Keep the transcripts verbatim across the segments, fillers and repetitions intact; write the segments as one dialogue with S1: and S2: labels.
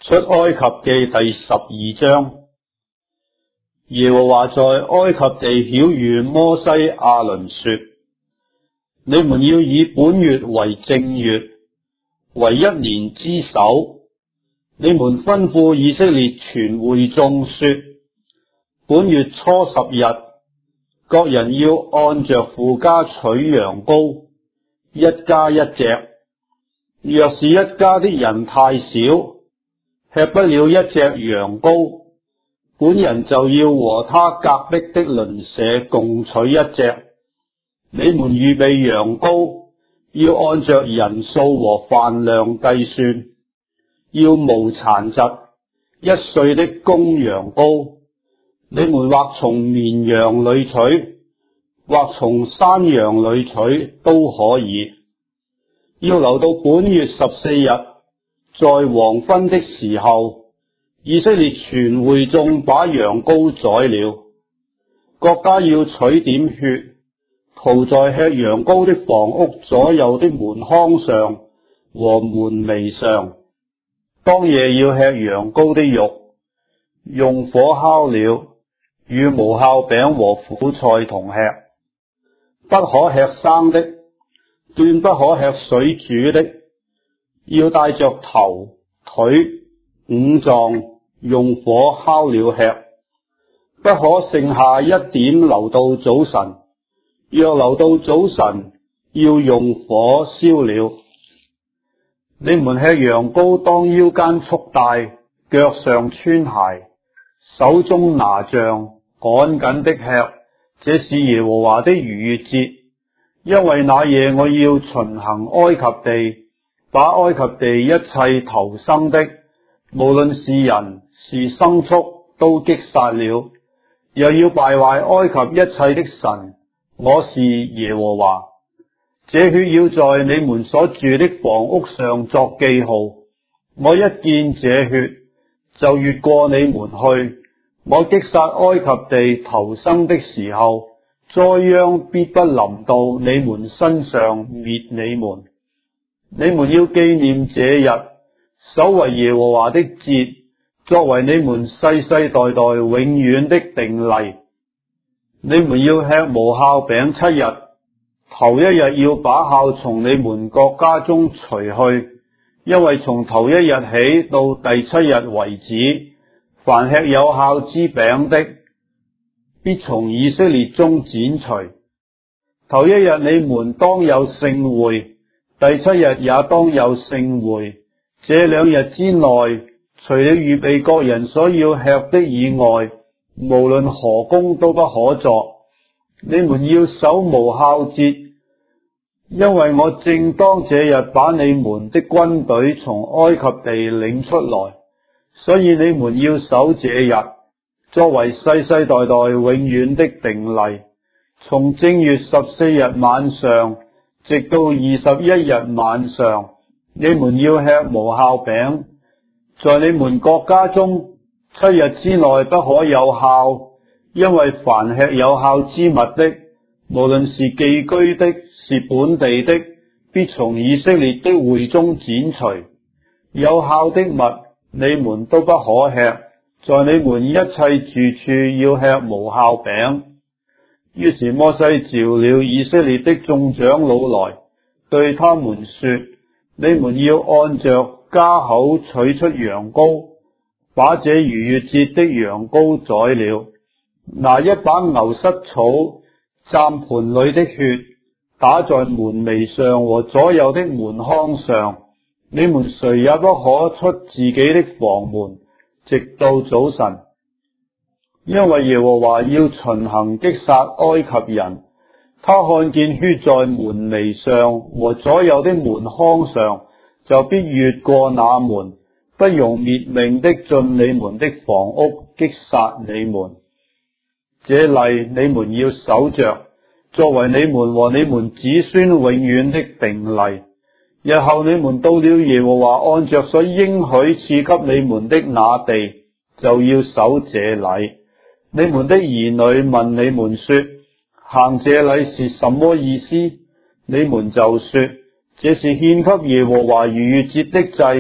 S1: 出埃及記第十二章。耶和華在埃及地曉諭摩西亞倫說：你們要以本月為正月，為一年之首。你們吩咐以色列全會眾說：本月初十日，各人要按着父家取羊羔，一家一隻。若是一家的人太少，吃不了一隻羊羔，本人就要和他隔壁的鄰舍共取一隻。你們預備羊羔，要按着人數和飯量計算，要無殘疾，一歲的公羊羔。你們或從綿羊裏取，或從山羊裏取都可以。要留到本月十四日，在黃昏的時候，以色列全會眾把羊羔宰了。各家要取點血，塗在吃羊羔的房屋左右的門框上和門楣上。當夜要吃羊羔的肉，用火烤了，與無酵餅和苦菜同吃。不可吃生的，斷不可吃水煮的，要帶着頭、腿、五臟，用火烤了吃。不可剩下一點留到早晨，若留到早晨，要用火燒了。你們吃羊羔，當腰間束帶，腳上穿鞋，手中拿杖，趕緊的吃。這是耶和華的逾越節，因為那夜我要巡行埃及地，把埃及地一切頭生的，無論是人是牲畜，都擊殺了，又要敗壞埃及一切的神。我是耶和華。這血要在你們所住的房屋上作記號。我一見這血，就越過你們去。我擊殺埃及地頭生的時候，災殃必不臨到你們身上，滅你們。你們要紀念這日，守為耶和華的節，作為你們世世代代永遠的定例。你們要吃無酵餅七日，頭一日要把酵從你們各家中除去，因為從頭一日起到第七日為止，凡吃有酵之餅的，必從以色列中剪除。頭一日你們當有聖會，第七日也當有聖會。這兩日之內，除了預備各人所要吃的以外，無論何工都不可作。你們要守無酵節，因為我正當這日把你們的軍隊從埃及地領出來，所以你們要守這日，作為世世代代永遠的定例。從正月十四日晚上直到二十一日晚上，你們要吃無酵餅。在你們各家中，七日之內不可有酵，因為凡吃有酵之物的，無論是寄居的，是本地的，必從以色列的會中剪除。有酵的物，你們都不可吃。在你們一切住處要吃無酵餅。於是摩西召了以色列的眾長老來，對他們說：你們要按着家口取出羊羔，把這逾越節的羊羔宰了，拿一把牛膝草蘸盤裏的血，打在門楣上和左右的門框上。你們誰也不可出自己的房門，直到早晨，因為耶和華要巡行擊殺埃及人。他看見血在門楣上和左右的門框上，就必越過那門，不容滅命的進你們的房屋，擊殺你們。這例你們要守着，作為你們和你們子孫永遠的定例。日後你們到了耶和華按着所應許賜給你們的那地，就要守這禮。你們的兒女問你們說：行這禮是什麼意思？你們就說：這是獻給耶和華逾越節的祭，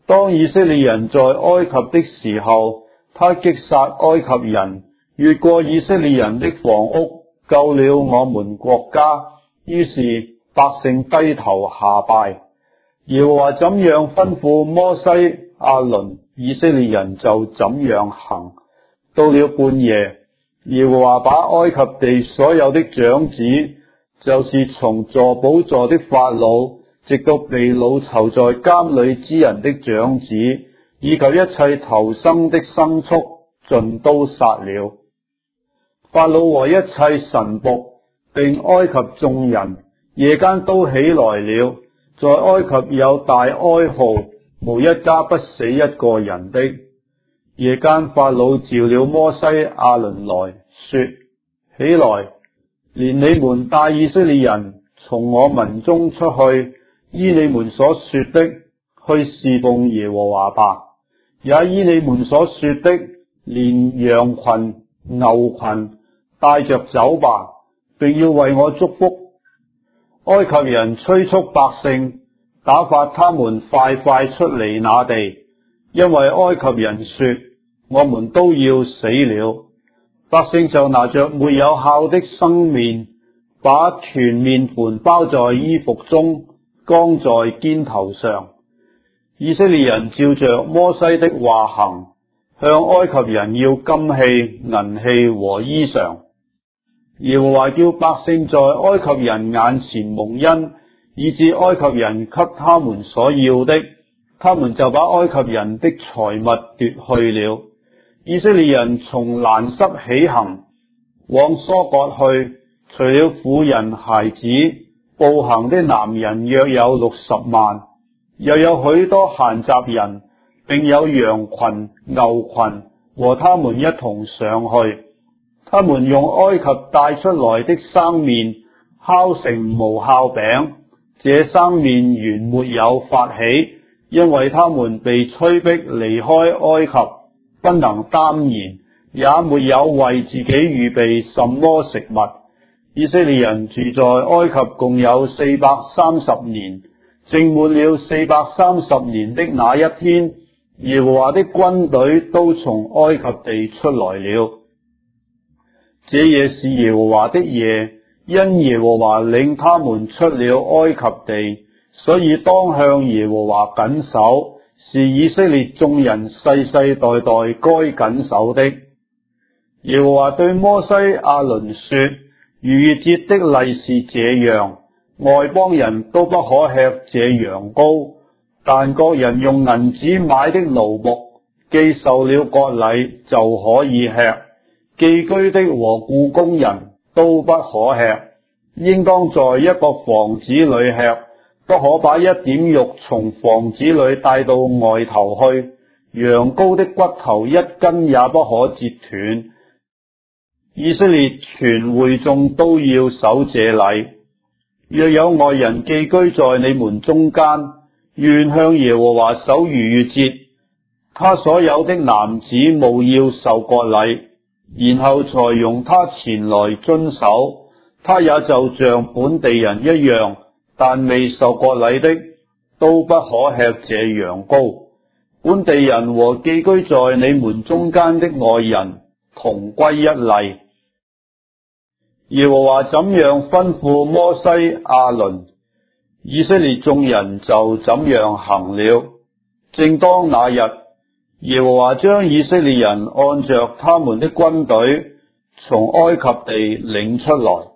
S1: 當以色列人在埃及的時候，他擊殺埃及人，越過以色列人的房屋，救了我們國家。於是百姓低頭下拜。耶和華怎樣吩咐摩西、亞倫，以色列人就怎樣行。到了半夜，耶和華把埃及地所有的長子，就是從坐寶座的法老，直到被擄囚在監裏之人的長子，以及一切頭生的牲畜，盡都殺了。法老和一切臣僕並埃及眾人，夜間都起來了，在埃及有大哀號，無一家不死一個人的。夜間法老召了摩西、亞倫來說：起來，連你們帶以色列人從我民中出去，依你們所說的去侍奉耶和華吧，也依你們所說的，連羊群、牛群帶着走吧，並要為我祝福。埃及人催促百姓，打發他們快快出離那地，因為埃及人說：我們都要死了。百姓就拿着沒有酵的生麵，把團麵盤包在衣服中，扛在肩頭上。以色列人照着摩西的話行，向埃及人要金器、銀器和衣裳。耶和華叫百姓在埃及人眼前蒙恩，以致埃及人給他們所要的，他們就把埃及人的財物奪去了。以色列人從蘭塞起行，往疏割去，除了婦人孩子，步行的男人約有六十萬，又有許多閒雜人，並有羊群、牛群和他們一同上去。他們用埃及帶出來的生麵烤成無酵餅，這生麵原沒有發起，因為他們被催逼離開埃及，不能耽延，也沒有為自己預備什麼食物。以色列人住在埃及共有四百三十年，正滿了四百三十年的那一天，耶和華的軍隊都從埃及地出來了。這夜是耶和華的夜，因耶和華領他們出了埃及地，所以當向耶和華謹守，是以色列眾人世世代代該謹守的。耶和華對摩西、亞倫說：逾越節的例是這樣，外邦人都不可吃這羊羔，但各人用銀子買的奴僕，既受了割禮就可以吃。寄居的和雇工人都不可吃，應當在一個房子裏吃，不可把一點肉從房子裏帶到外頭去。羊羔的骨頭一根也不可折斷。以色列全會眾都要守這禮。若有外人寄居在你們中間，願向耶和華守逾越節，他所有的男子務要受割禮，然後才容他前來遵守。他也就像本地人一樣，但未受割禮的都不可吃這羊羔。本地人和寄居在你們中間的外人同歸一例。耶和華怎樣吩咐摩西、亞倫，以色列眾人就怎樣行了。正當那日，耶和華將以色列人按着他們的軍隊從埃及地領出來。